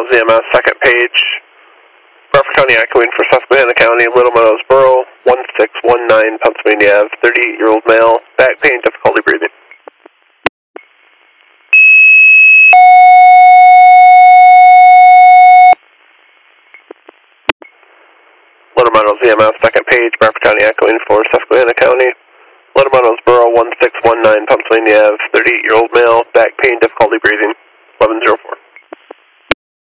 ZMS, second page, Crawford County echoing for Susquehanna County, Little Meadows Borough, 1619 Pennsylvania Ave, 38-year-old male, back pain, difficulty breathing. Little Meadows ZMS, second page, Crawford County echoing for Susquehanna County, Little Meadows Borough, 1619 Pennsylvania Ave, 38-year-old male, back pain, difficulty breathing, 1104.